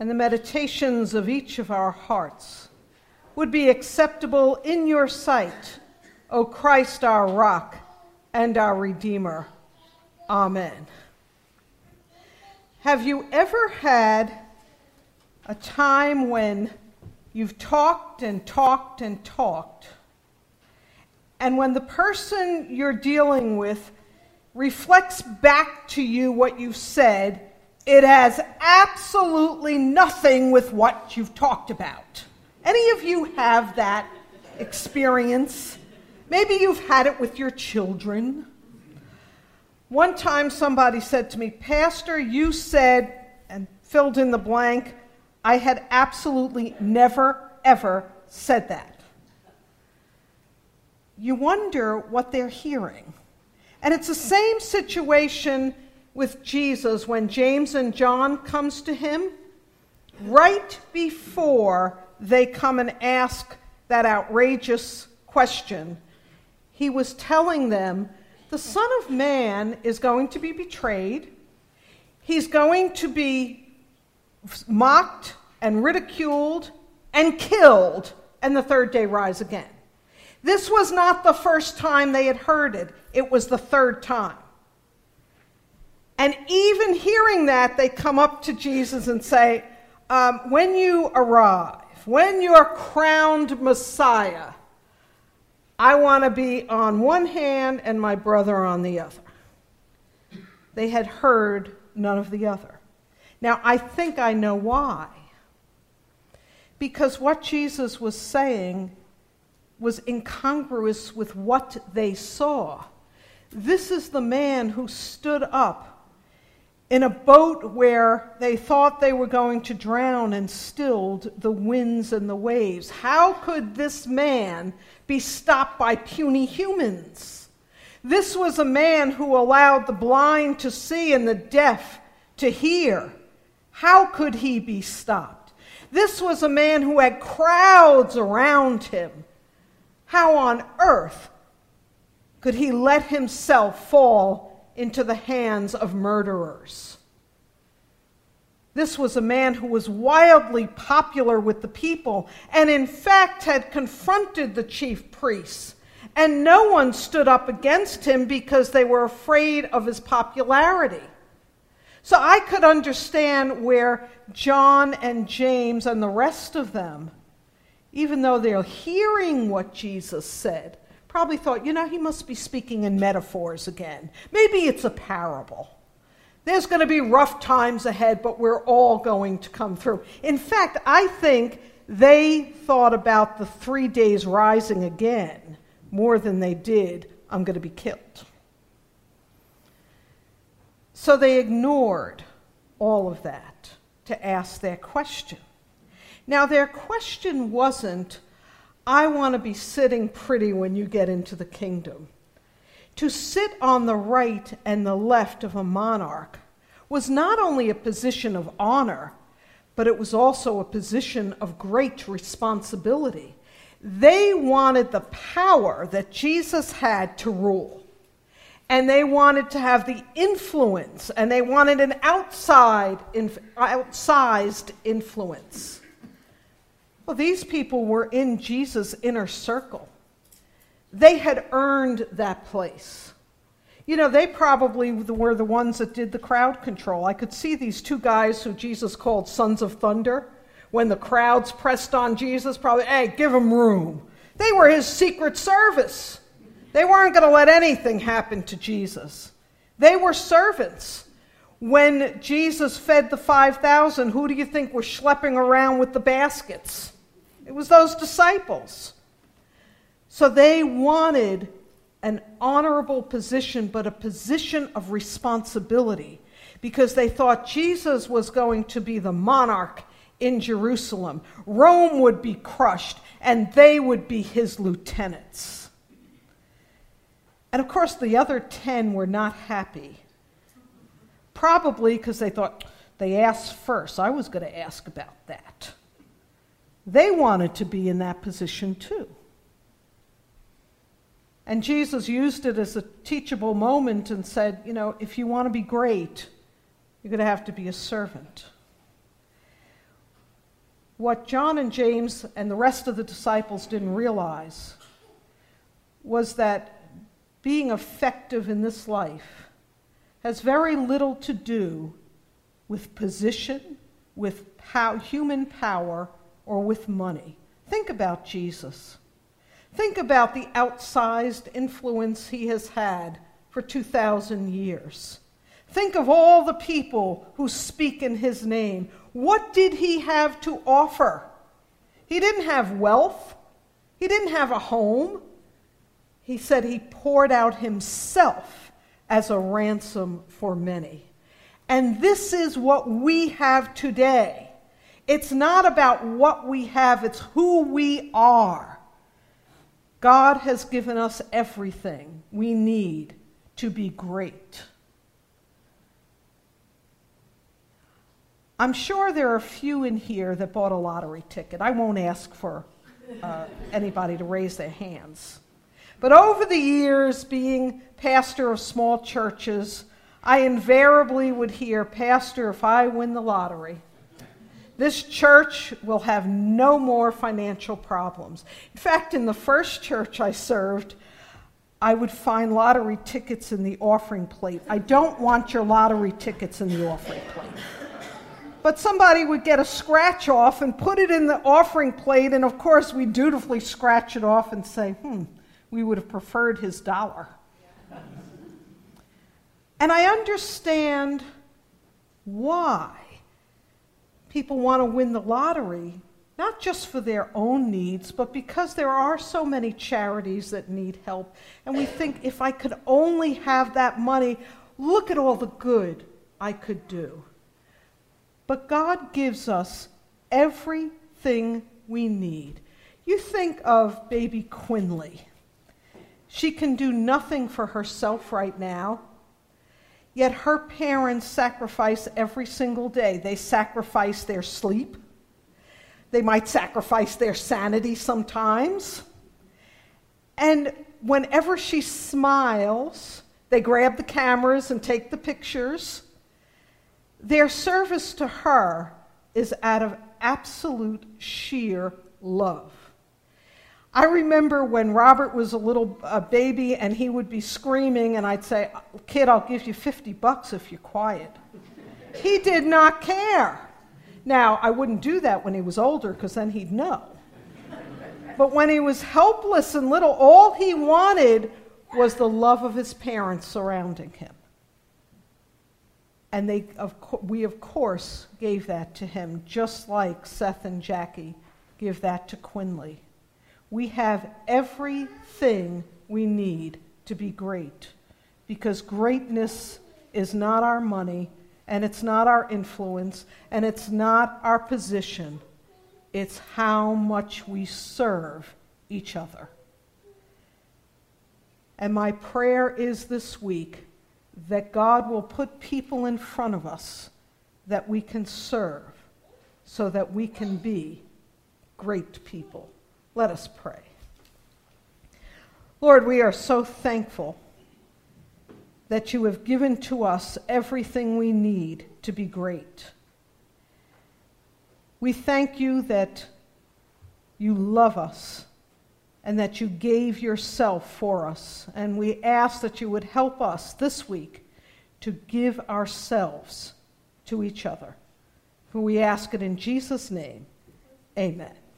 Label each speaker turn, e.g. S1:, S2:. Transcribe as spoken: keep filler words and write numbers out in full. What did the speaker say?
S1: and the meditations of each of our hearts would be acceptable in your sight, O Christ, our rock and our Redeemer. Amen. Have you ever had a time when you've talked and talked and talked, and when the person you're dealing with reflects back to you what you've said, it has absolutely nothing with what you've talked about? Any of you have that experience? Maybe you've had it with your children. One time somebody said to me, "Pastor, you said," and filled in the blank. I had absolutely never, ever said that. You wonder what they're hearing. And it's the same situation with Jesus when James and John comes to him. Right before they come and ask that outrageous question, he was telling them, the Son of Man is going to be betrayed. He's going to be mocked and ridiculed and killed, and the third day rise again. This was not the first time they had heard it. It was the third time. And even hearing that, they come up to Jesus and say, um, when you arrive, when you're crowned Messiah, I want to be on one hand and my brother on the other. They had heard none of the other. Now, I think I know why. Because what Jesus was saying was incongruous with what they saw. This is the man who stood up in a boat where they thought they were going to drown and stilled the winds and the waves. How could this man be stopped by puny humans? This was a man who allowed the blind to see and the deaf to hear. How could he be stopped? This was a man who had crowds around him. How on earth could he let himself fall into the hands of murderers? This was a man who was wildly popular with the people and in fact had confronted the chief priests, and no one stood up against him because they were afraid of his popularity. So I could understand where John and James and the rest of them, even though they're hearing what Jesus said, probably thought, you know, he must be speaking in metaphors again. Maybe it's a parable. There's going to be rough times ahead, but we're all going to come through. In fact, I think they thought about the three days rising again more than they did, I'm going to be killed. So they ignored all of that to ask their question. Now, their question wasn't, I want to be sitting pretty when you get into the kingdom. To sit on the right and the left of a monarch was not only a position of honor, but it was also a position of great responsibility. They wanted the power that Jesus had to rule. And they wanted to have the influence, and they wanted an outside, outsized influence. Well, these people were in Jesus' inner circle. They had earned that place. You know, they probably were the ones that did the crowd control. I could see these two guys who Jesus called sons of thunder. When the crowds pressed on Jesus, probably, hey, give them room. They were his secret service. They weren't going to let anything happen to Jesus. They were servants. When Jesus fed the five thousand, who do you think were schlepping around with the baskets? It was those disciples. So they wanted an honorable position, but a position of responsibility, because they thought Jesus was going to be the monarch in Jerusalem. Rome would be crushed, and they would be his lieutenants. And of course, the other ten were not happy. Probably because they thought, they asked first. I was going to ask about that. They wanted to be in that position too. And Jesus used it as a teachable moment and said, you know, if you want to be great, you're going to have to be a servant. what John and James and the rest of the disciples didn't realize was that being effective in this life has very little to do with position, with pow- human power, or with money. Think about Jesus. Think about the outsized influence he has had for two thousand years. Think of all the people who speak in his name. What did he have to offer? He didn't have wealth. He didn't have a home. He said he poured out himself as a ransom for many. And this is what we have today. It's not about what we have, it's who we are. God has given us everything we need to be great. I'm sure there are a few in here that bought a lottery ticket. I won't ask for uh, anybody to raise their hands. But over the years, being pastor of small churches, I invariably would hear, "Pastor, if I win the lottery, this church will have no more financial problems." In fact, in the first church I served, I would find lottery tickets in the offering plate. I don't want your lottery tickets in the offering plate. But somebody would get a scratch off and put it in the offering plate, and of course we dutifully scratch it off and say, hmm, we would have preferred his dollar. And I understand why people want to win the lottery, not just for their own needs, but because there are so many charities that need help. And we think, if I could only have that money, look at all the good I could do. But God gives us everything we need. You think of baby Quinley. She can do nothing for herself right now, yet her parents sacrifice every single day. They sacrifice their sleep. They might sacrifice their sanity sometimes. And whenever she smiles, they grab the cameras and take the pictures. Their service to her is out of absolute sheer love. I remember when Robert was a little uh, baby and he would be screaming, and I'd say, "Kid, I'll give you fifty bucks if you're quiet." He did not care. Now, I wouldn't do that when he was older, because then he'd know. But when he was helpless and little, all he wanted was the love of his parents surrounding him. And they, of co- we, of course, gave that to him, just like Seth and Jackie give that to Quinley. We have everything we need to be great, because greatness is not our money, and it's not our influence, and it's not our position. It's how much we serve each other. And my prayer is this week that God will put people in front of us that we can serve, so that we can be great people. Let us pray. Lord, we are so thankful that you have given to us everything we need to be great. We thank you that you love us and that you gave yourself for us. And we ask that you would help us this week to give ourselves to each other. For we ask it in Jesus' name. Amen.